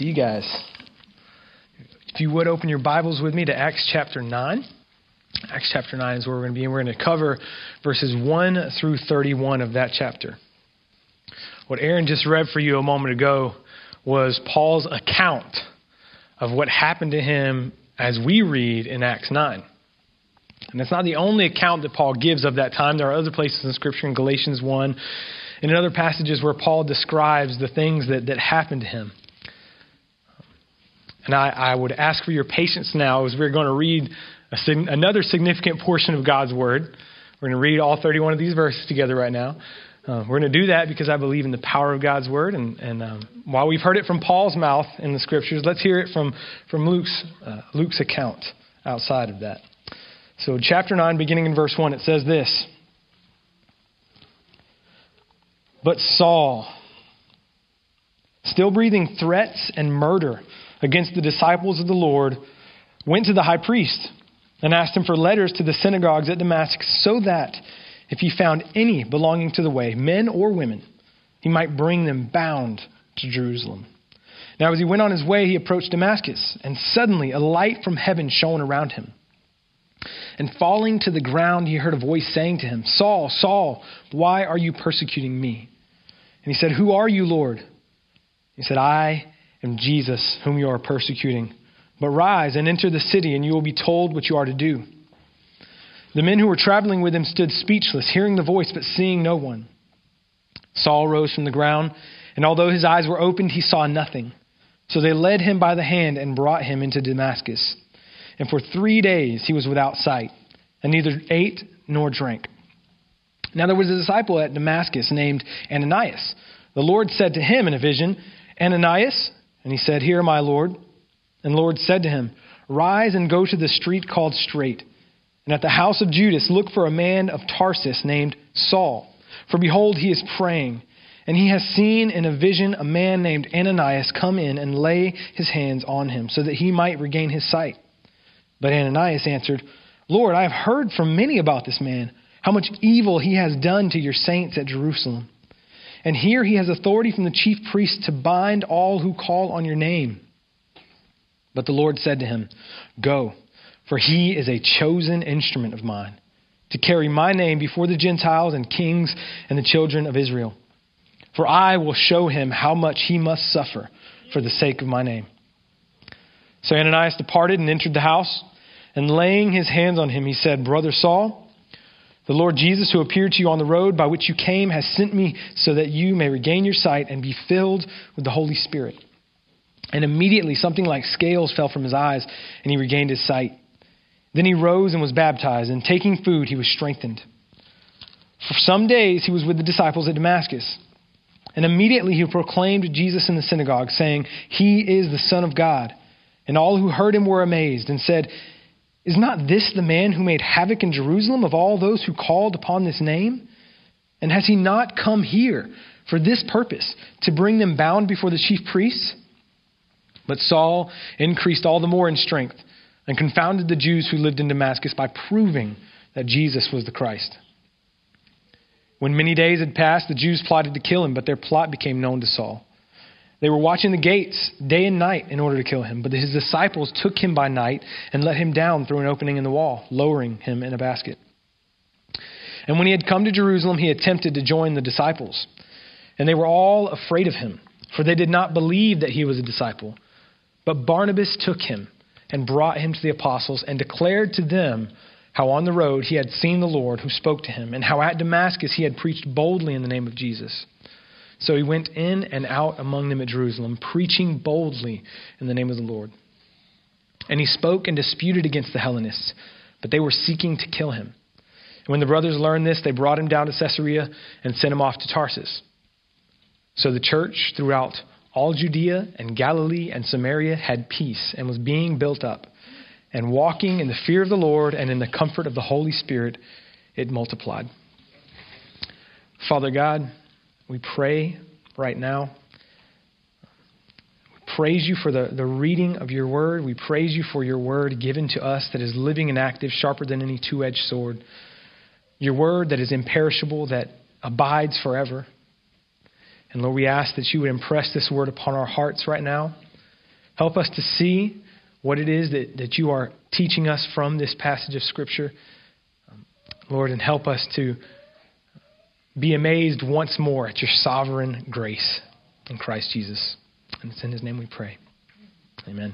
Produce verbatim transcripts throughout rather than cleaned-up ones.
you guys. If you would open your Bibles with me to Acts chapter nine. Acts chapter nine is where we're going to be, and we're going to cover verses one through thirty-one of that chapter. What Aaron just read for you a moment ago was Paul's account of what happened to him as we read in Acts nine. And it's not the only account that Paul gives of that time. There are other places in Scripture, in Galatians one, and in other passages where Paul describes the things that, that happened to him. And I, I would ask for your patience now as we're going to read a, another significant portion of God's Word. We're going to read all thirty-one of these verses together right now. Uh, we're going to do that because I believe in the power of God's Word. And, and um, while we've heard it from Paul's mouth in the Scriptures, let's hear it from, from Luke's, uh, Luke's account outside of that. So chapter nine, beginning in verse one, it says this. But Saul, still breathing threats and murder against the disciples of the Lord, went to the high priest and asked him for letters to the synagogues at Damascus, so that if he found any belonging to the way, men or women, he might bring them bound to Jerusalem. Now as he went on his way, he approached Damascus, and suddenly a light from heaven shone around him. And falling to the ground, he heard a voice saying to him, Saul, Saul, why are you persecuting me? And he said, Who are you, Lord? He said, I am Jesus, whom you are persecuting. But rise and enter the city, and you will be told what you are to do. The men who were traveling with him stood speechless, hearing the voice, but seeing no one. Saul rose from the ground, and although his eyes were opened, he saw nothing. So they led him by the hand and brought him into Damascus. And for three days he was without sight, and neither ate nor drank. Now there was a disciple at Damascus named Ananias. The Lord said to him in a vision, Ananias? And he said, Here, my Lord. And the Lord said to him, Rise and go to the street called Straight, and at the house of Judas look for a man of Tarsus named Saul. For behold, he is praying, and he has seen in a vision a man named Ananias come in and lay his hands on him, so that he might regain his sight. But Ananias answered, Lord, I have heard from many about this man, how much evil he has done to your saints at Jerusalem. And here he has authority from the chief priests to bind all who call on your name. But the Lord said to him, Go, for he is a chosen instrument of mine, to carry my name before the Gentiles and kings and the children of Israel. For I will show him how much he must suffer for the sake of my name. So Ananias departed and entered the house, and laying his hands on him, he said, Brother Saul, the Lord Jesus, who appeared to you on the road by which you came, has sent me so that you may regain your sight and be filled with the Holy Spirit. And immediately something like scales fell from his eyes, and he regained his sight. Then he rose and was baptized, and taking food, he was strengthened. For some days he was with the disciples at Damascus. And immediately he proclaimed Jesus in the synagogue, saying, He is the Son of God. And all who heard him were amazed and said, Is not this the man who made havoc in Jerusalem of all those who called upon this name? And has he not come here for this purpose, to bring them bound before the chief priests? But Saul increased all the more in strength and confounded the Jews who lived in Damascus by proving that Jesus was the Christ. When many days had passed, the Jews plotted to kill him, but their plot became known to Saul. They were watching the gates day and night in order to kill him. But his disciples took him by night and let him down through an opening in the wall, lowering him in a basket. And when he had come to Jerusalem, he attempted to join the disciples. And they were all afraid of him, for they did not believe that he was a disciple. But Barnabas took him and brought him to the apostles and declared to them how on the road he had seen the Lord who spoke to him, and how at Damascus he had preached boldly in the name of Jesus. So he went in and out among them at Jerusalem, preaching boldly in the name of the Lord. And he spoke and disputed against the Hellenists, but they were seeking to kill him. And when the brothers learned this, they brought him down to Caesarea and sent him off to Tarsus. So the church throughout all Judea and Galilee and Samaria had peace and was being built up. And walking in the fear of the Lord and in the comfort of the Holy Spirit, it multiplied. Father God, we pray right now. We praise you for the, the reading of your word. We praise you for your word given to us that is living and active, sharper than any two-edged sword. Your word that is imperishable, that abides forever. And Lord, we ask that you would impress this word upon our hearts right now, Help us to see what it is that, that you are teaching us from this passage of Scripture, um, Lord, and help us to be amazed once more at your sovereign grace in Christ Jesus. And it's in his name we pray. Amen.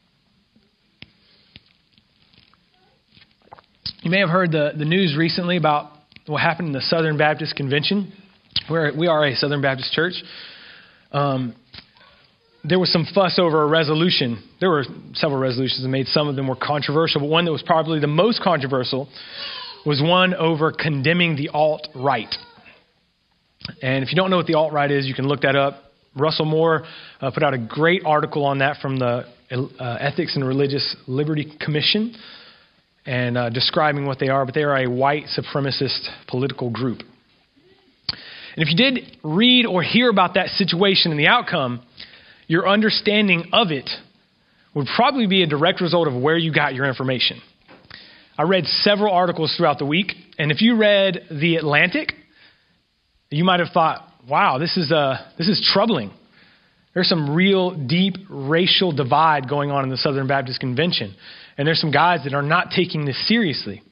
You may have heard the, the news recently about what happened in the Southern Baptist Convention, where we are a Southern Baptist church. Um, there was some fuss over a resolution. There were several resolutions made. Some of them were controversial, but one that was probably the most controversial was one over condemning the alt-right. And if you don't know what the alt-right is, you can look that up. Russell Moore uh, put out a great article on that from the uh, Ethics and Religious Liberty Commission, and uh, describing what they are, but they are a white supremacist political group. And if you did read or hear about that situation and the outcome, your understanding of it would probably be a direct result of where you got your information. I read several articles throughout the week, and if you read The Atlantic, you might have thought, wow, this is uh, this is troubling. There's some real deep racial divide going on in the Southern Baptist Convention. And there's some guys that are not taking this seriously.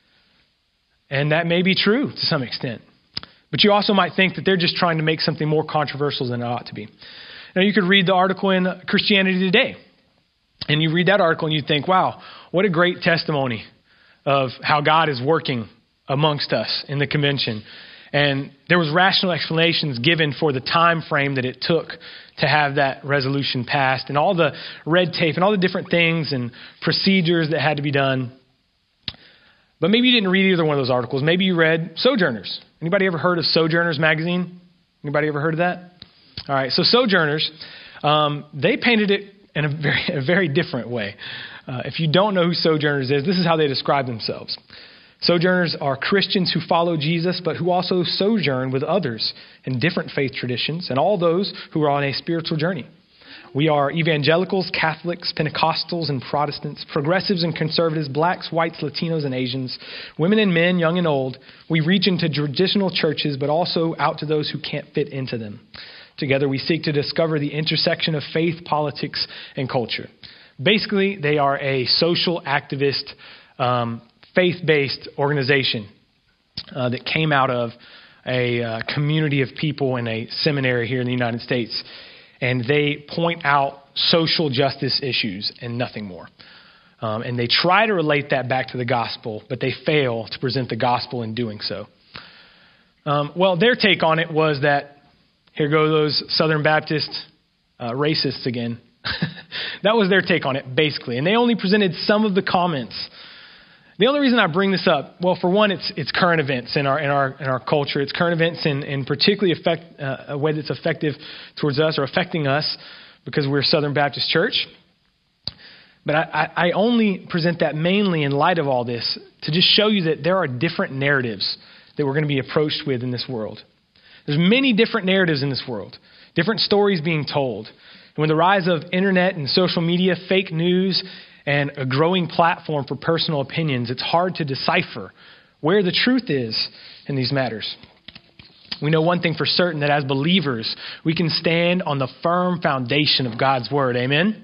And that may be true to some extent. But you also might think that they're just trying to make something more controversial than it ought to be. Now, you could read the article in Christianity Today. And you read that article and you think, wow, what a great testimony of how God is working amongst us in the convention. And there was rational explanations given for the time frame that it took to have that resolution passed, and all the red tape and all the different things and procedures that had to be done. But maybe you didn't read either one of those articles. Maybe you read Sojourners. Anybody ever heard of Sojourners magazine? Anybody ever heard of that? All right, so Sojourners, um, they painted it in a very, a very different way. Uh, if you don't know who Sojourners is, this is how they describe themselves. Sojourners are Christians who follow Jesus, but who also sojourn with others in different faith traditions and all those who are on a spiritual journey. We are evangelicals, Catholics, Pentecostals and Protestants, progressives and conservatives, blacks, whites, Latinos and Asians, women and men, young and old. We reach into traditional churches, but also out to those who can't fit into them. Together we seek to discover the intersection of faith, politics, and culture. Basically, they are a social activist um faith-based organization uh, that came out of a uh, community of people in a seminary here in the United States. And they point out social justice issues and nothing more. Um, and they try to relate that back to the gospel, but they fail to present the gospel in doing so. Um, well, their take on it was that, here go those Southern Baptist uh, racists again. That was their take on it, basically. And they only presented some of the comments. The only reason I bring this up, well, for one, it's it's current events in our in our in our culture. It's current events in, in particularly affect uh, a way that's effective towards us or affecting us because we're a Southern Baptist church. But I, I only present that mainly in light of all this to just show you that there are different narratives that we're going to be approached with in this world. There's many different narratives in this world, different stories being told. And with the rise of internet and social media, fake news, and a growing platform for personal opinions, it's hard to decipher where the truth is in these matters. We know one thing for certain, that as believers, we can stand on the firm foundation of God's word. Amen?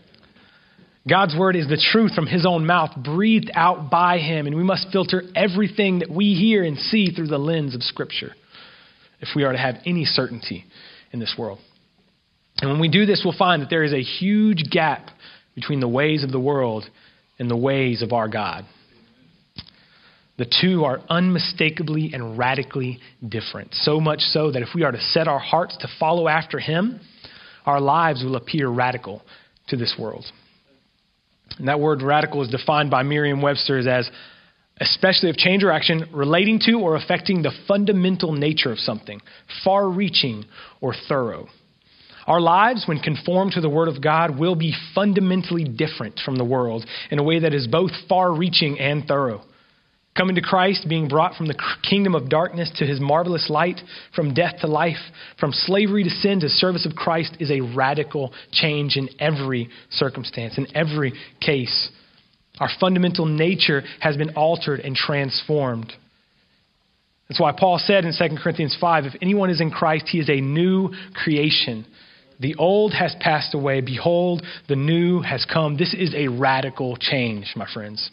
God's word is the truth from his own mouth, breathed out by him, and we must filter everything that we hear and see through the lens of Scripture if we are to have any certainty in this world. And when we do this, we'll find that there is a huge gap between the ways of the world and the ways of our God. The two are unmistakably and radically different. So much so that if we are to set our hearts to follow after him, our lives will appear radical to this world. And that word radical is defined by Merriam-Webster as especially of change or action relating to or affecting the fundamental nature of something, far-reaching or thorough. Our lives, when conformed to the Word of God, will be fundamentally different from the world in a way that is both far-reaching and thorough. Coming to Christ, being brought from the kingdom of darkness to his marvelous light, from death to life, from slavery to sin to service of Christ is a radical change in every circumstance, in every case. Our fundamental nature has been altered and transformed. That's why Paul said in Second Corinthians five, if anyone is in Christ, he is a new creation. The old has passed away. Behold, the new has come. This is a radical change, my friends.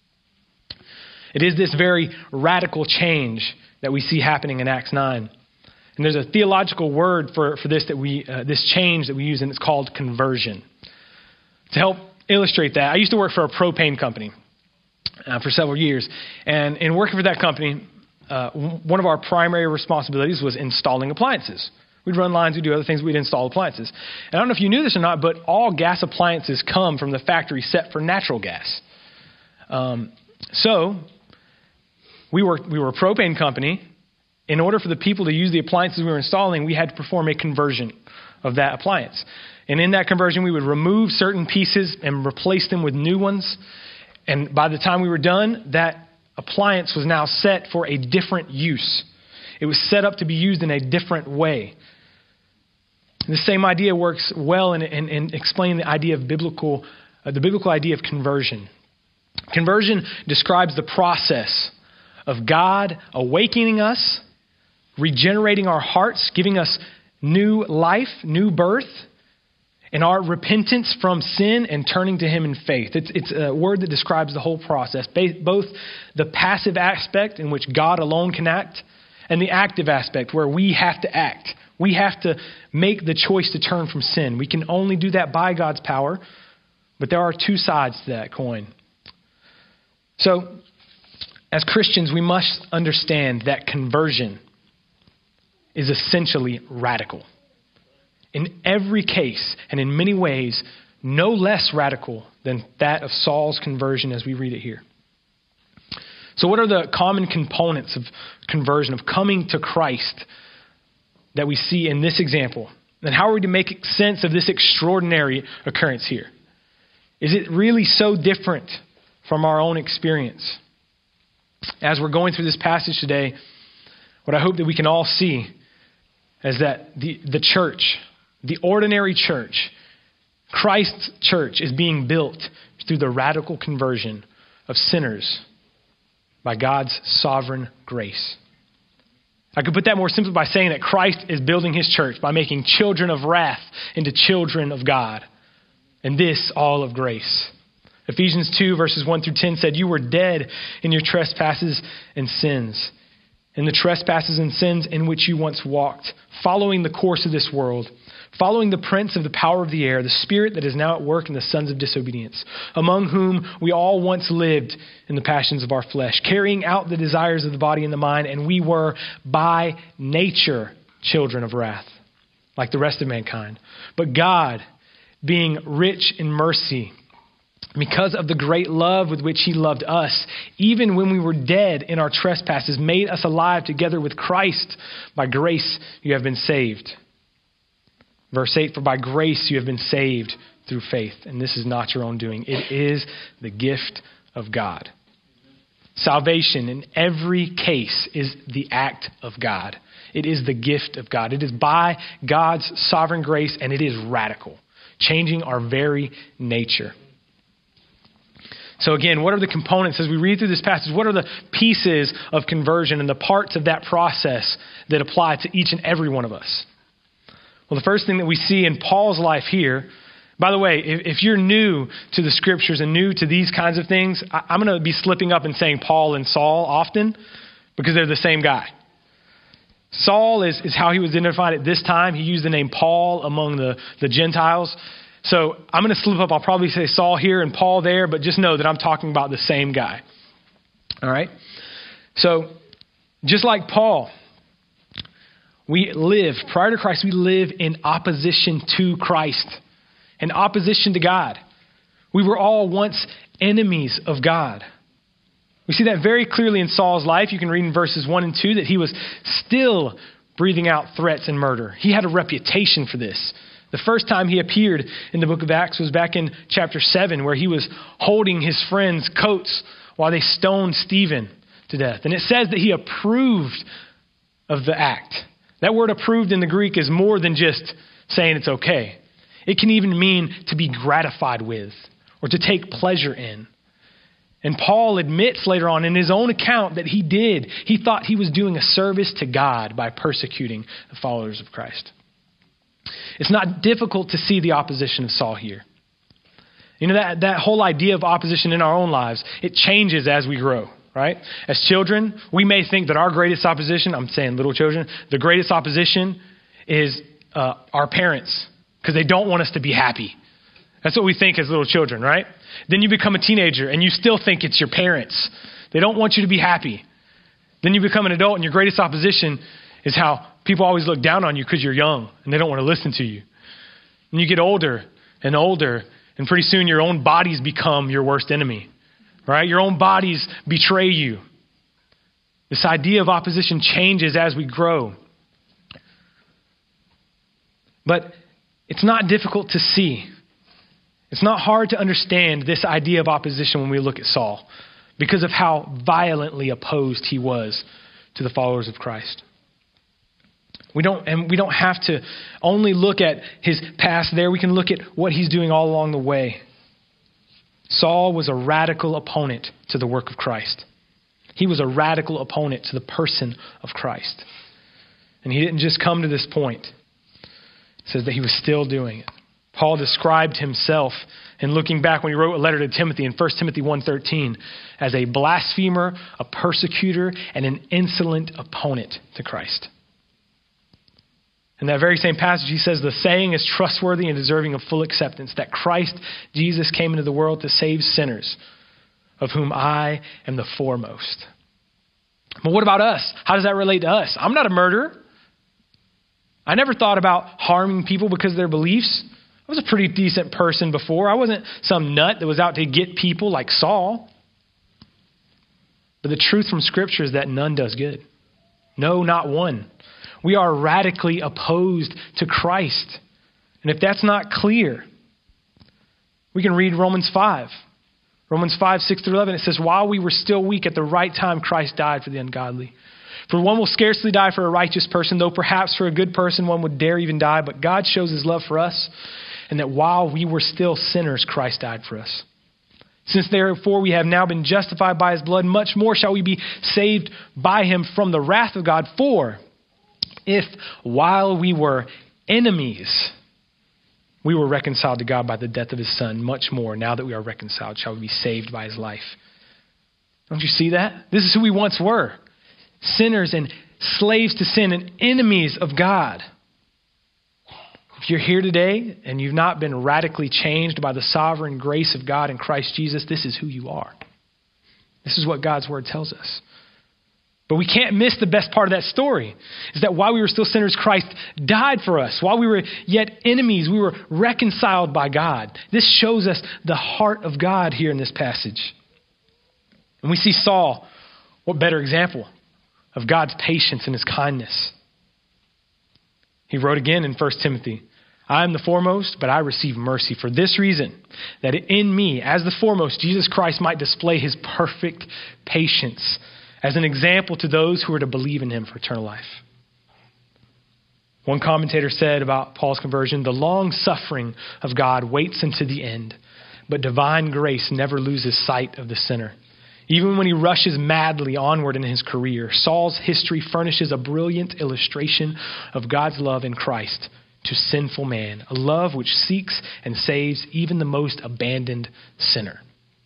It is this very radical change that we see happening in Acts nine. And there's a theological word for, for this that we uh, this change that we use, and it's called conversion. To help illustrate that, I used to work for a propane company uh, for several years. And in working for that company, uh, one of our primary responsibilities was installing appliances. We'd run lines, we'd do other things, we'd install appliances. And I don't know if you knew this or not, but all gas appliances come from the factory set for natural gas. Um, so we were we were a propane company. In order for the people to use the appliances we were installing, we had to perform a conversion of that appliance. And in that conversion, we would remove certain pieces and replace them with new ones. And by the time we were done, that appliance was now set for a different use. It was set up to be used in a different way. The same idea works well in, in, in explaining the idea of biblical, uh, the biblical idea of conversion. Conversion describes the process of God awakening us, regenerating our hearts, giving us new life, new birth, and our repentance from sin and turning to Him in faith. It's, it's a word that describes the whole process, both the passive aspect in which God alone can act and the active aspect where we have to act. We have to make the choice to turn from sin. We can only do that by God's power, but there are two sides to that coin. So, as Christians, we must understand that conversion is essentially radical. In every case, and in many ways, no less radical than that of Saul's conversion as we read it here. So what are the common components of conversion, of coming to Christ, that we see in this example? And how are we to make sense of this extraordinary occurrence here? Is it really so different from our own experience? As we're going through this passage today, what I hope that we can all see is that the, the church, the ordinary church, Christ's church is being built through the radical conversion of sinners by God's sovereign grace. I could put that more simply by saying that Christ is building His church by making children of wrath into children of God. And this all of grace. Ephesians two verses one through ten said, "You were dead in your trespasses and sins, in the trespasses and sins in which you once walked, following the course of this world, following the prince of the power of the air, the spirit that is now at work in the sons of disobedience, among whom we all once lived in the passions of our flesh, carrying out the desires of the body and the mind, and we were by nature children of wrath, like the rest of mankind. But God, being rich in mercy, because of the great love with which He loved us, even when we were dead in our trespasses, made us alive together with Christ. By grace you have been saved." Verse eight, "For by grace you have been saved through faith, and this is not your own doing. It is the gift of God." Salvation in every case is the act of God. It is the gift of God. It is by God's sovereign grace, and it is radical, changing our very nature. So again, what are the components as we read through this passage? What are the pieces of conversion and the parts of that process that apply to each and every one of us? Well, the first thing that we see in Paul's life here, by the way, if, if you're new to the scriptures and new to these kinds of things, I, I'm going to be slipping up and saying Paul and Saul often because they're the same guy. Saul is, is how he was identified at this time. He used the name Paul among the, the Gentiles. So I'm going to slip up. I'll probably say Saul here and Paul there, but just know that I'm talking about the same guy. All right? So just like Paul, we live, prior to Christ, we live in opposition to Christ, in opposition to God. We were all once enemies of God. We see that very clearly in Saul's life. You can read in verses one and two that he was still breathing out threats and murder. He had a reputation for this. The first time he appeared in the book of Acts was back in chapter seven, where he was holding his friends' coats while they stoned Stephen to death. And it says that he approved of the act. That word approved in the Greek is more than just saying it's okay. It can even mean to be gratified with or to take pleasure in. And Paul admits later on in his own account that he did. He thought he was doing a service to God by persecuting the followers of Christ. It's not difficult to see the opposition of Saul here. You know, that, that whole idea of opposition in our own lives, it changes as we grow, right? As children, we may think that our greatest opposition, I'm saying little children, the greatest opposition is uh, our parents, because they don't want us to be happy. That's what we think as little children, right? Then you become a teenager and you still think it's your parents. They don't want you to be happy. Then you become an adult and your greatest opposition is how people always look down on you because you're young and they don't want to listen to you. And you get older and older, and pretty soon your own bodies become your worst enemy, right? Your own bodies betray you. This idea of opposition changes as we grow. But it's not difficult to see. It's not hard to understand this idea of opposition when we look at Saul, because of how violently opposed he was to the followers of Christ. We don't, and we don't have to only look at his past there. We can look at what he's doing all along the way. Saul was a radical opponent to the work of Christ. He was a radical opponent to the person of Christ. And he didn't just come to this point. It says that he was still doing it. Paul described himself, and looking back when he wrote a letter to Timothy in First Timothy one thirteen, as a blasphemer, a persecutor, and an insolent opponent to Christ. In that very same passage, he says, the saying is trustworthy and deserving of full acceptance, that Christ Jesus came into the world to save sinners, of whom I am the foremost. But what about us? How does that relate to us? I'm not a murderer. I never thought about harming people because of their beliefs. I was a pretty decent person before. I wasn't some nut that was out to get people like Saul. But the truth from Scripture is that none does good. No, not one. We are radically opposed to Christ. And if that's not clear, we can read Romans five. Romans five, six through eleven, it says, while we were still weak, at the right time, Christ died for the ungodly. For one will scarcely die for a righteous person, though perhaps for a good person one would dare even die. But God shows his love for us, and that while we were still sinners, Christ died for us. Since therefore we have now been justified by his blood, much more shall we be saved by him from the wrath of God. For if while we were enemies, we were reconciled to God by the death of his son, much more, now that we are reconciled, shall we be saved by his life. Don't you see that? This is who we once were. Sinners and slaves to sin and enemies of God. If you're here today and you've not been radically changed by the sovereign grace of God in Christ Jesus, this is who you are. This is what God's word tells us. But we can't miss the best part of that story, is that while we were still sinners, Christ died for us. While we were yet enemies, we were reconciled by God. This shows us the heart of God here in this passage. And we see Saul, what better example of God's patience and his kindness. He wrote again in First Timothy, I am the foremost, but I receive mercy for this reason, that in me, as the foremost, Jesus Christ might display his perfect patience as an example to those who are to believe in him for eternal life. One commentator said about Paul's conversion, the long suffering of God waits unto the end, but divine grace never loses sight of the sinner. Even when he rushes madly onward in his career, Saul's history furnishes a brilliant illustration of God's love in Christ to sinful man, a love which seeks and saves even the most abandoned sinner.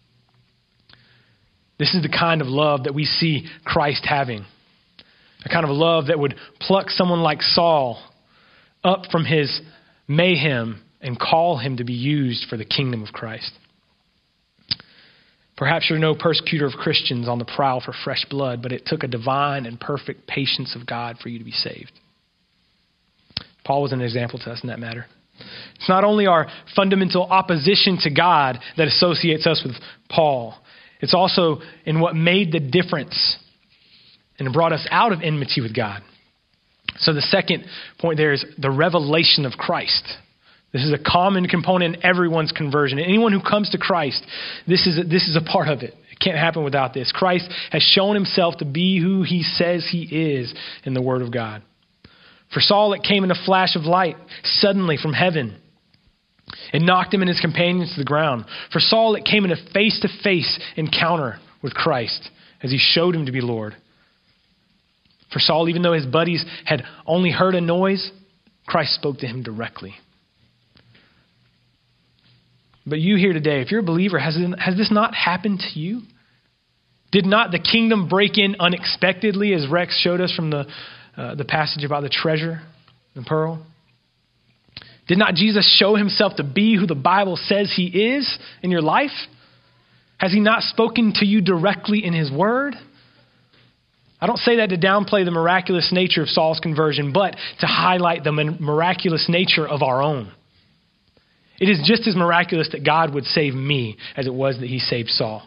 This is the kind of love that we see Christ having, a kind of love that would pluck someone like Saul up from his mayhem and call him to be used for the kingdom of Christ. Perhaps you're no persecutor of Christians on the prowl for fresh blood, but it took a divine and perfect patience of God for you to be saved. Paul was an example to us in that matter. It's not only our fundamental opposition to God that associates us with Paul. It's also in what made the difference and brought us out of enmity with God. So the second point there is the revelation of Christ. This is a common component in everyone's conversion. Anyone who comes to Christ, this is a, this is a part of it. It can't happen without this. Christ has shown himself to be who he says he is in the Word of God. For Saul, it came in a flash of light, suddenly from heaven. It knocked him and his companions to the ground. For Saul, it came in a face-to-face encounter with Christ as he showed him to be Lord. For Saul, even though his buddies had only heard a noise, Christ spoke to him directly. But you here today, if you're a believer, has, it, has this not happened to you? Did not the kingdom break in unexpectedly, as Rex showed us from the, uh, the passage about the treasure, the pearl? Did not Jesus show himself to be who the Bible says he is in your life? Has he not spoken to you directly in his word? I don't say that to downplay the miraculous nature of Saul's conversion, but to highlight the miraculous nature of our own. It is just as miraculous that God would save me as it was that he saved Saul.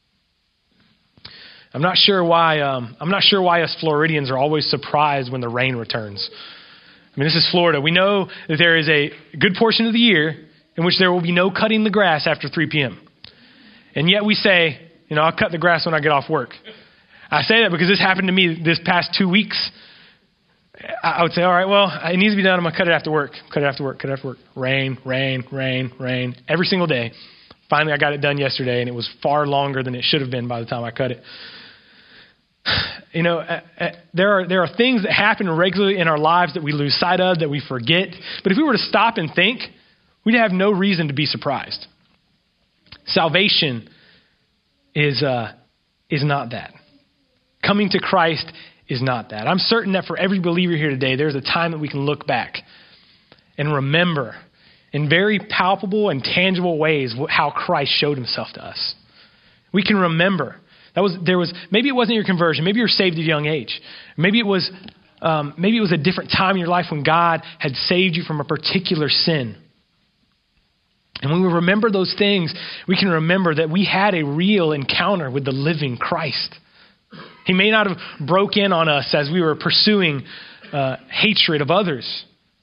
I'm not sure why. Um, I'm not sure why us Floridians are always surprised when the rain returns. I mean, this is Florida. We know that there is a good portion of the year in which there will be no cutting the grass after three p.m. And yet we say, you know, I'll cut the grass when I get off work. I say that because this happened to me this past two weeks. I would say, all right, well, it needs to be done. I'm going to cut it after work. Cut it after work. Cut it after work. Rain, rain, rain, rain. Every single day. Finally, I got it done yesterday, and it was far longer than it should have been by the time I cut it. You know, uh, uh, there are there are things that happen regularly in our lives that we lose sight of, that we forget. But if we were to stop and think, we'd have no reason to be surprised. Salvation is uh, is not that. Coming to Christ is not that. I'm certain that for every believer here today, there's a time that we can look back and remember in very palpable and tangible ways how Christ showed himself to us. We can remember. That was there was maybe it wasn't your conversion. Maybe you were saved at a young age. Maybe it was um, maybe it was a different time in your life when God had saved you from a particular sin. And when we remember those things, we can remember that we had a real encounter with the living Christ. He may not have broke in on us as we were pursuing uh, hatred of others,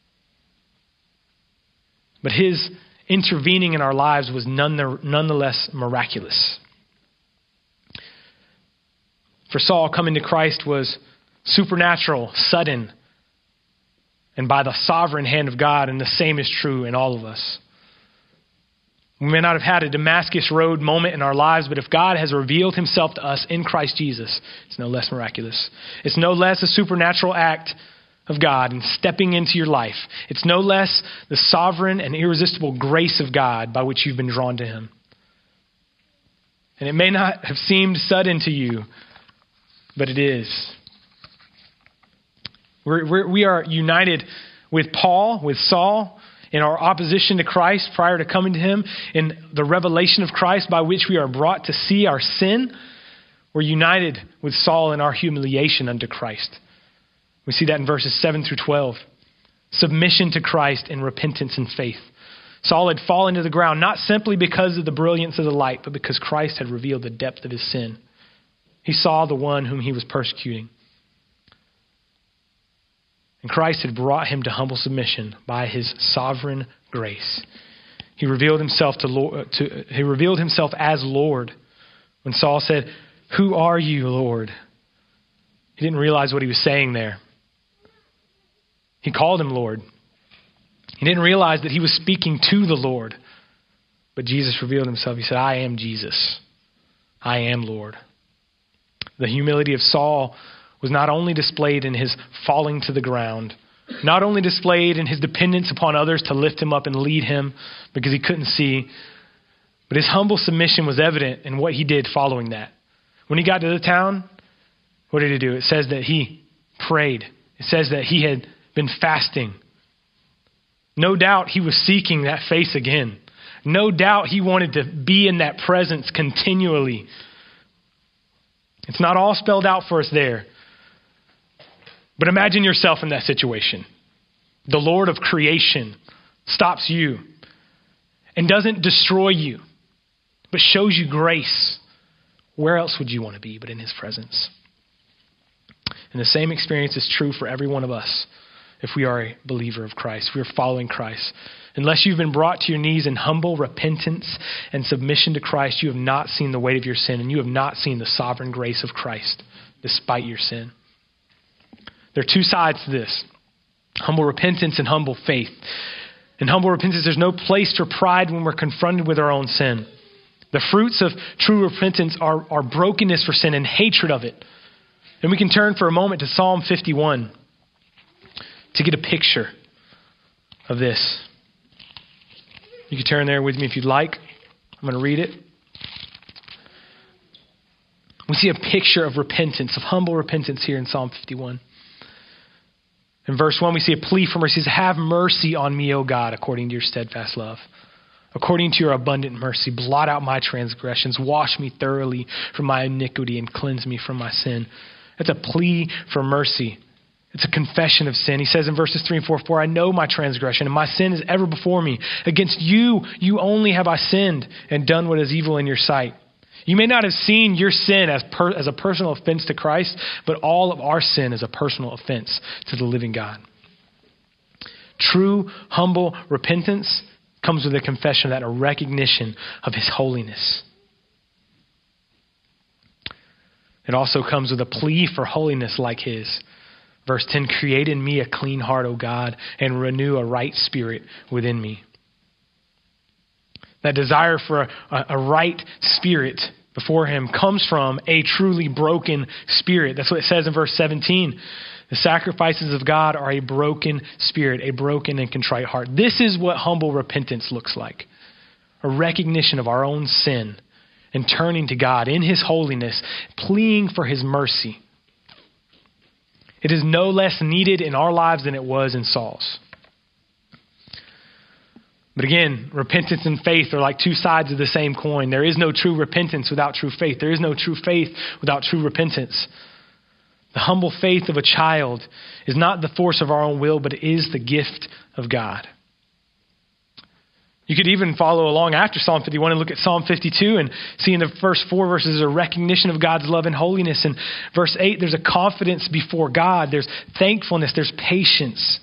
but his intervening in our lives was none the, nonetheless miraculous. For Saul, coming to Christ was supernatural, sudden, and by the sovereign hand of God, and the same is true in all of us. We may not have had a Damascus Road moment in our lives, but if God has revealed himself to us in Christ Jesus, it's no less miraculous. It's no less a supernatural act of God in stepping into your life. It's no less the sovereign and irresistible grace of God by which you've been drawn to him. And it may not have seemed sudden to you, but it is. We're, we're, we are united with Paul, with Saul, in our opposition to Christ prior to coming to him, in the revelation of Christ by which we are brought to see our sin. We're united with Saul in our humiliation unto Christ. We see that in verses seven through twelve. Submission to Christ in repentance and faith. Saul had fallen to the ground, not simply because of the brilliance of the light, but because Christ had revealed the depth of his sin. He saw the one whom he was persecuting. And Christ had brought him to humble submission by his sovereign grace. He revealed himself to, Lord, to he revealed himself as Lord. When Saul said, "Who are you, Lord?" He didn't realize what he was saying there. He called him Lord. He didn't realize that he was speaking to the Lord. But Jesus revealed himself. He said, "I am Jesus. I am Lord." The humility of Saul was not only displayed in his falling to the ground, not only displayed in his dependence upon others to lift him up and lead him because he couldn't see, but his humble submission was evident in what he did following that. When he got to the town, what did he do? It says that he prayed. It says that he had been fasting. No doubt he was seeking that face again. No doubt he wanted to be in that presence continually. It's not all spelled out for us there. But imagine yourself in that situation. The Lord of creation stops you and doesn't destroy you, but shows you grace. Where else would you want to be but in his presence? And the same experience is true for every one of us if we are a believer of Christ, if we are following Christ. Unless you've been brought to your knees in humble repentance and submission to Christ, you have not seen the weight of your sin, and you have not seen the sovereign grace of Christ despite your sin. There are two sides to this: humble repentance and humble faith. In humble repentance, there's no place for pride when we're confronted with our own sin. The fruits of true repentance are, are brokenness for sin and hatred of it. And we can turn for a moment to Psalm fifty-one to get a picture of this. You can turn there with me if you'd like. I'm going to read it. We see a picture of repentance, of humble repentance here in Psalm fifty-one. In verse one, we see a plea for mercy. It says, have mercy on me, O God, according to your steadfast love. According to your abundant mercy, blot out my transgressions. Wash me thoroughly from my iniquity and cleanse me from my sin. That's a plea for mercy. It's a confession of sin. He says in verses three and four, for I know my transgression and my sin is ever before me. Against you, you only have I sinned and done what is evil in your sight. You may not have seen your sin as per, as a personal offense to Christ, but all of our sin is a personal offense to the living God. True, humble repentance comes with a confession of that, a recognition of his holiness. It also comes with a plea for holiness like his. Verse ten, create in me a clean heart, O God, and renew a right spirit within me. That desire for a, a right spirit before him comes from a truly broken spirit. That's what it says in verse seventeen. The sacrifices of God are a broken spirit, a broken and contrite heart. This is what humble repentance looks like. A recognition of our own sin and turning to God in his holiness, pleading for his mercy. It is no less needed in our lives than it was in Saul's. But again, repentance and faith are like two sides of the same coin. There is no true repentance without true faith. There is no true faith without true repentance. The humble faith of a child is not the force of our own will, but it is the gift of God. You could even follow along after Psalm fifty-one and look at Psalm fifty-two and see in the first four verses a recognition of God's love and holiness. In verse eight, there's a confidence before God. There's thankfulness. There's patience.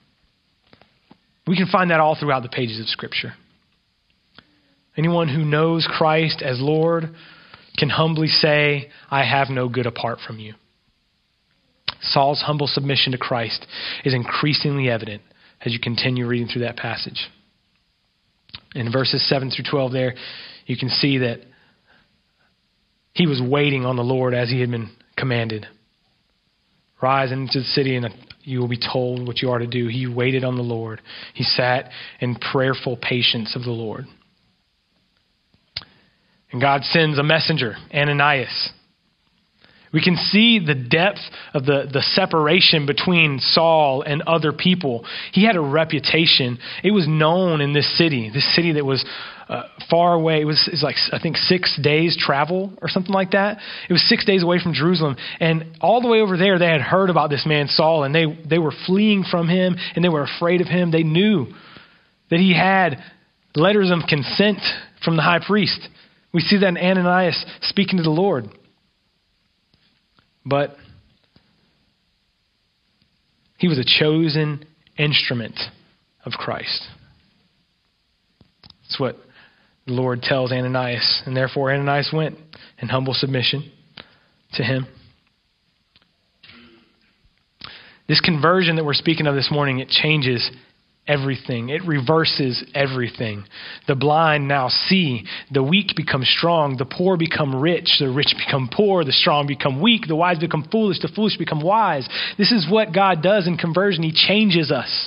We can find that all throughout the pages of Scripture. Anyone who knows Christ as Lord can humbly say, I have no good apart from you. Saul's humble submission to Christ is increasingly evident as you continue reading through that passage. In verses seven through twelve there, you can see that he was waiting on the Lord as he had been commanded. Rise into the city and you will be told what you are to do. He waited on the Lord. He sat in prayerful patience of the Lord. And God sends a messenger, Ananias. We can see the depth of the, the separation between Saul and other people. He had a reputation. It was known in this city, this city that was uh, far away. It was, it was like, I think, six days travel or something like that. It was six days away from Jerusalem. And all the way over there, they had heard about this man, Saul, and they, they were fleeing from him, and they were afraid of him. They knew that he had letters of consent from the high priest. We see that in Ananias speaking to the Lord. But he was a chosen instrument of Christ. That's what the Lord tells Ananias. And therefore Ananias went in humble submission to him. This conversion that we're speaking of this morning, it changes everything. It reverses everything. The blind now see. The weak become strong. The poor become rich. The rich become poor. The strong become weak. The wise become foolish. The foolish become wise. This is what God does in conversion. He changes us.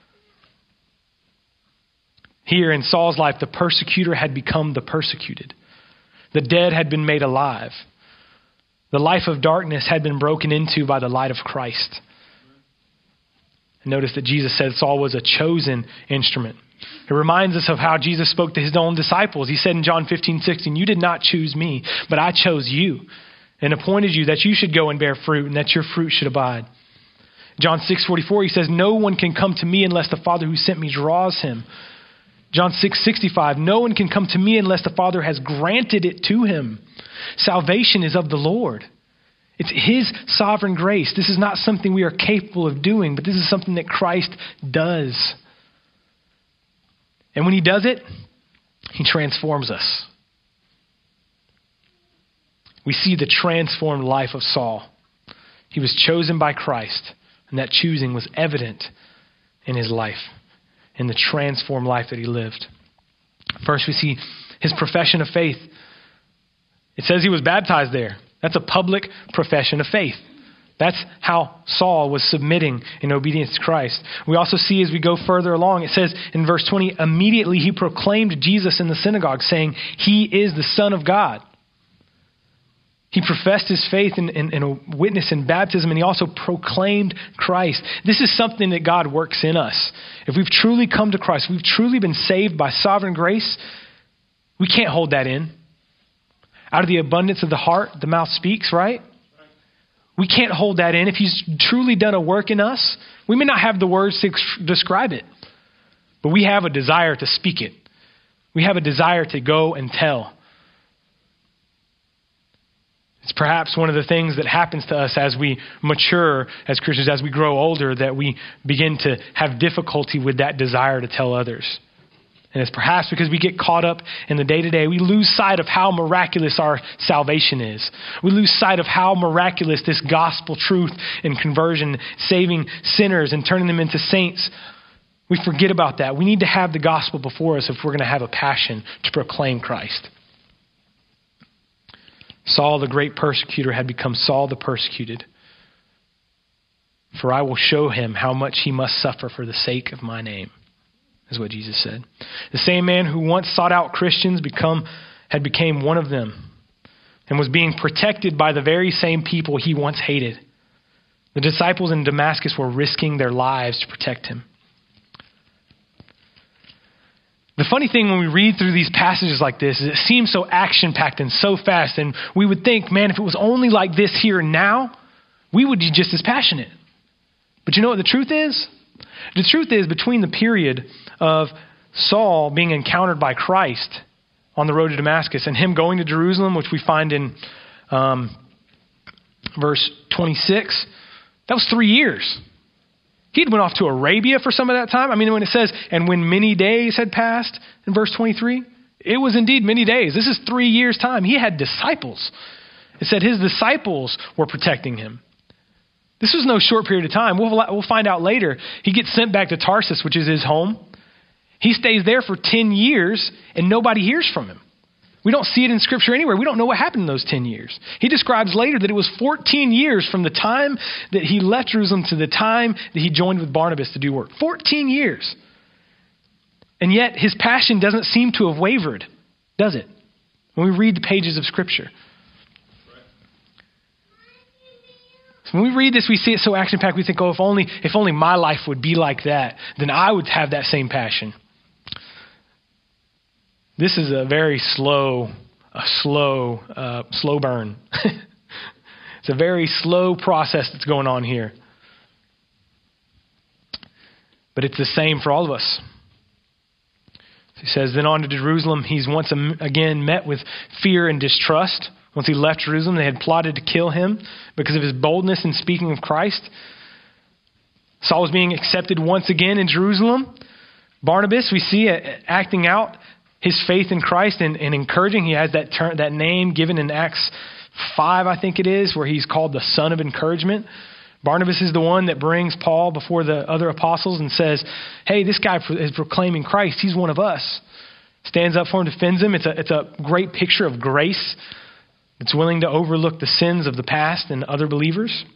Here in Saul's life, the persecutor had become the persecuted. The dead had been made alive. The life of darkness had been broken into by the light of Christ. Notice that Jesus said Saul was a chosen instrument. It reminds us of how Jesus spoke to his own disciples. He said in John fifteen, sixteen, you did not choose me, but I chose you and appointed you that you should go and bear fruit and that your fruit should abide. John six, forty-four, he says, no one can come to me unless the Father who sent me draws him. John six, sixty-five, no one can come to me unless the Father has granted it to him. Salvation is of the Lord. It's his sovereign grace. This is not something we are capable of doing, but this is something that Christ does. And when he does it, he transforms us. We see the transformed life of Saul. He was chosen by Christ, and that choosing was evident in his life, in the transformed life that he lived. First, we see his profession of faith. It says he was baptized there. That's a public profession of faith. That's how Saul was submitting in obedience to Christ. We also see as we go further along, it says in verse twenty, immediately he proclaimed Jesus in the synagogue, saying, he is the Son of God. He professed his faith in, in, in a witness in baptism, and he also proclaimed Christ. This is something that God works in us. If we've truly come to Christ, we've truly been saved by sovereign grace, we can't hold that in. Out of the abundance of the heart, the mouth speaks, right? We can't hold that in. If he's truly done a work in us, we may not have the words to ex- describe it, but we have a desire to speak it. We have a desire to go and tell. It's perhaps one of the things that happens to us as we mature as Christians, as we grow older, that we begin to have difficulty with that desire to tell others. And it's perhaps because we get caught up in the day-to-day. We lose sight of how miraculous our salvation is. We lose sight of how miraculous this gospel truth and conversion, saving sinners and turning them into saints. We forget about that. We need to have the gospel before us if we're going to have a passion to proclaim Christ. Saul, the great persecutor, had become Saul the persecuted. For I will show him how much he must suffer for the sake of my name, is what Jesus said. The same man who once sought out Christians become had became one of them and was being protected by the very same people he once hated. The disciples in Damascus were risking their lives to protect him. The funny thing when we read through these passages like this is it seems so action-packed and so fast, and we would think, man, if it was only like this here and now, we would be just as passionate. But you know what the truth is? The truth is, between the period of Saul being encountered by Christ on the road to Damascus and him going to Jerusalem, which we find in um, verse twenty-six, that was three years. He'd went off to Arabia for some of that time. I mean, when it says, and when many days had passed in verse twenty-three, it was indeed many days. This is three years' time. He had disciples. It said his disciples were protecting him. This was no short period of time. We'll, we'll find out later. He gets sent back to Tarsus, which is his home. He stays there for ten years, and nobody hears from him. We don't see it in Scripture anywhere. We don't know what happened in those ten years. He describes later that it was fourteen years from the time that he left Jerusalem to the time that he joined with Barnabas to do work. fourteen years. And yet his passion doesn't seem to have wavered, does it? When we read the pages of Scripture. When we read this, we see it so action-packed, we think, oh, if only, if only my life would be like that, then I would have that same passion. This is a very slow, a slow, uh, slow burn. It's a very slow process that's going on here. But it's the same for all of us. He says, then on to Jerusalem, he's once again met with fear and distrust. Once he left Jerusalem, they had plotted to kill him because of his boldness in speaking of Christ. Saul was being accepted once again in Jerusalem. Barnabas, we see acting out his faith in Christ and, and encouraging. He has that term, that name given in Acts five, I think it is, where he's called the son of encouragement. Barnabas is the one that brings Paul before the other apostles and says, hey, this guy is proclaiming Christ. He's one of us. Stands up for him, defends him. It's a, it's a great picture of grace. It's willing to overlook the sins of the past and other believers.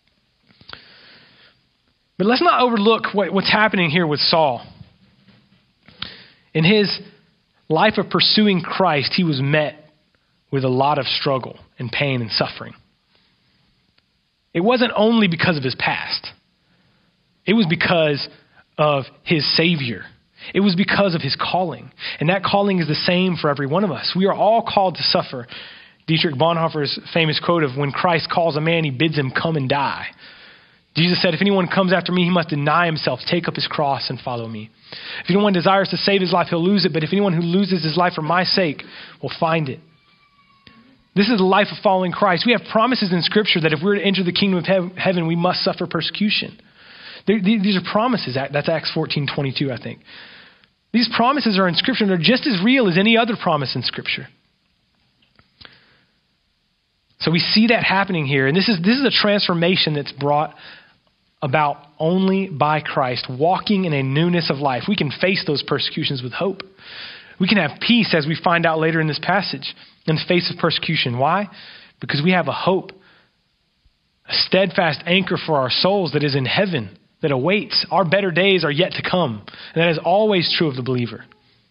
But let's not overlook what, what's happening here with Saul. In his life of pursuing Christ, he was met with a lot of struggle and pain and suffering. It wasn't only because of his past. It was because of his Savior. It was because of his calling. And that calling is the same for every one of us. We are all called to suffer. Dietrich Bonhoeffer's famous quote of when Christ calls a man, he bids him come and die. Jesus said, if anyone comes after me, he must deny himself, take up his cross and follow me. If anyone desires to save his life, he'll lose it. But if anyone who loses his life for my sake will find it. This is the life of following Christ. We have promises in Scripture that if we're to enter the kingdom of heaven, we must suffer persecution. These are promises. That's Acts fourteen twenty-two, I think. These promises are in Scripture and they're just as real as any other promise in Scripture. So we see that happening here. And this is this is a transformation that's brought about only by Christ, walking in a newness of life. We can face those persecutions with hope. We can have peace, as we find out later in this passage, in the face of persecution. Why? Because we have a hope, a steadfast anchor for our souls that is in heaven, that awaits. Our better days are yet to come. And that is always true of the believer.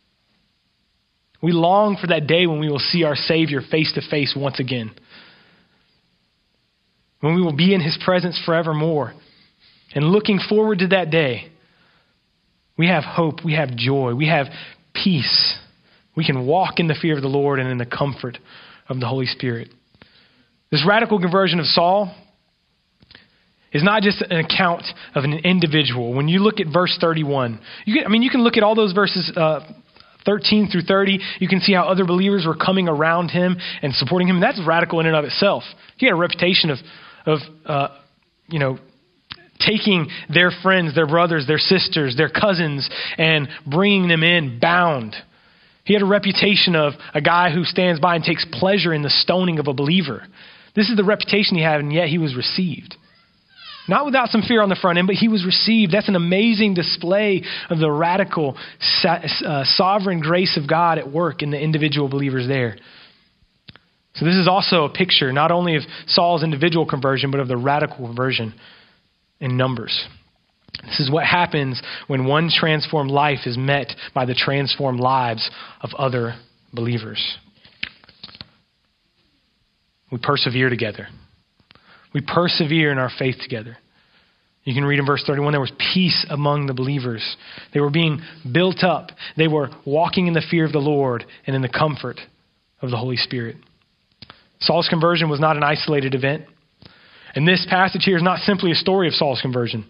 We long for that day when we will see our Savior face to face once again. When we will be in his presence forevermore. And looking forward to that day, we have hope, we have joy, we have peace. We can walk in the fear of the Lord and in the comfort of the Holy Spirit. This radical conversion of Saul is not just an account of an individual. When you look at verse thirty-one, you can, I mean, you can look at all those verses uh, thirteen through thirty. You can see how other believers were coming around him and supporting him. That's radical in and of itself. He had a reputation of, of uh, you know, taking their friends, their brothers, their sisters, their cousins, and bringing them in bound. He had a reputation of a guy who stands by and takes pleasure in the stoning of a believer. This is the reputation he had, and yet he was received. Not without some fear on the front end, but he was received. That's an amazing display of the radical, uh, sovereign grace of God at work in the individual believers there. So this is also a picture not only of Saul's individual conversion, but of the radical conversion in numbers. This is what happens when one transformed life is met by the transformed lives of other believers. We persevere together. We persevere in our faith together. You can read in verse thirty-one, there was peace among the believers. They were being built up. They were walking in the fear of the Lord and in the comfort of the Holy Spirit. Saul's conversion was not an isolated event. And this passage here is not simply a story of Saul's conversion.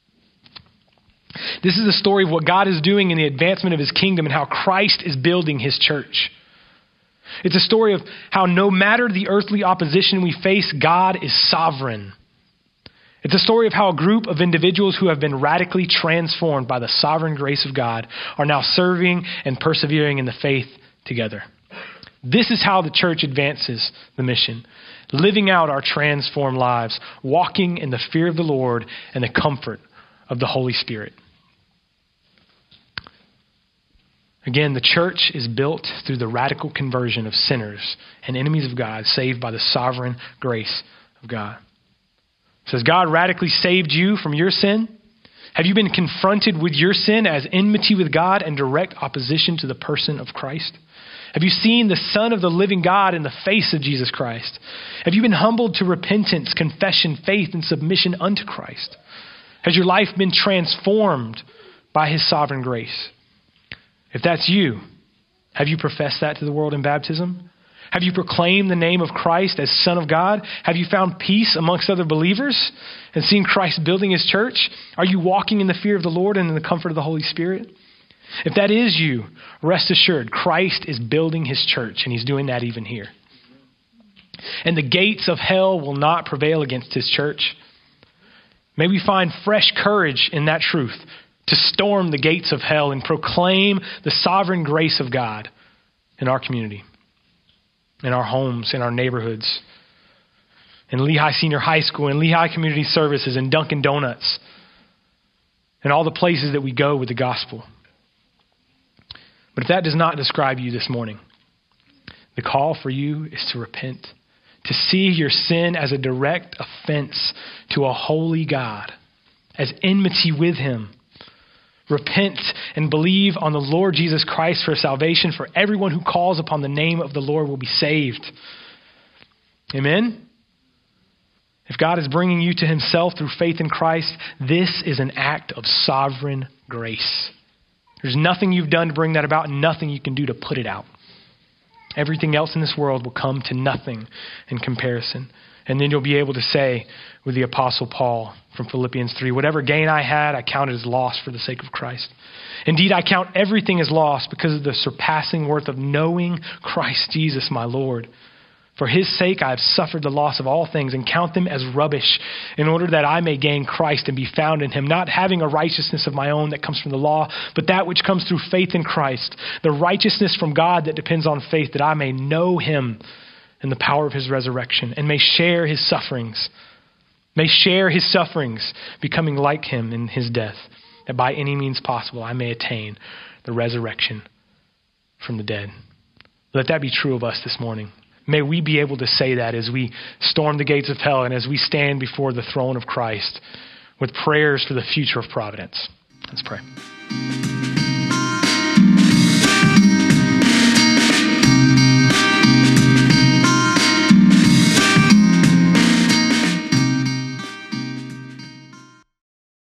This is a story of what God is doing in the advancement of his kingdom and how Christ is building his church. It's a story of how no matter the earthly opposition we face, God is sovereign. It's a story of how a group of individuals who have been radically transformed by the sovereign grace of God are now serving and persevering in the faith together. This is how the church advances the mission, living out our transformed lives, walking in the fear of the Lord and the comfort of the Holy Spirit. Again, the church is built through the radical conversion of sinners and enemies of God, saved by the sovereign grace of God. So has God radically saved you from your sin? Have you been confronted with your sin as enmity with God and direct opposition to the person of Christ? Have you seen the Son of the living God in the face of Jesus Christ? Have you been humbled to repentance, confession, faith, and submission unto Christ? Has your life been transformed by his sovereign grace? If that's you, have you professed that to the world in baptism? Have you proclaimed the name of Christ as Son of God? Have you found peace amongst other believers and seen Christ building his church? Are you walking in the fear of the Lord and in the comfort of the Holy Spirit? If that is you, rest assured, Christ is building his church, and he's doing that even here. And the gates of hell will not prevail against his church. May we find fresh courage in that truth to storm the gates of hell and proclaim the sovereign grace of God in our community, in our homes, in our neighborhoods, in Lehigh Senior High School, in Lehigh Community Services, in Dunkin' Donuts, and all the places that we go with the gospel. But if that does not describe you this morning, the call for you is to repent, to see your sin as a direct offense to a holy God, as enmity with him. Repent and believe on the Lord Jesus Christ for salvation, for everyone who calls upon the name of the Lord will be saved. Amen? If God is bringing you to himself through faith in Christ, this is an act of sovereign grace. There's nothing you've done to bring that about, and nothing you can do to put it out. Everything else in this world will come to nothing in comparison. And then you'll be able to say with the Apostle Paul from Philippians three, whatever gain I had, I counted as loss for the sake of Christ. Indeed, I count everything as loss because of the surpassing worth of knowing Christ Jesus, my Lord. For his sake, I have suffered the loss of all things and count them as rubbish in order that I may gain Christ and be found in him, not having a righteousness of my own that comes from the law, but that which comes through faith in Christ, the righteousness from God that depends on faith, that I may know him and the power of his resurrection and may share his sufferings, may share his sufferings, becoming like him in his death, that by any means possible I may attain the resurrection from the dead. Let that be true of us this morning. May we be able to say that as we storm the gates of hell and as we stand before the throne of Christ with prayers for the future of Providence. Let's pray.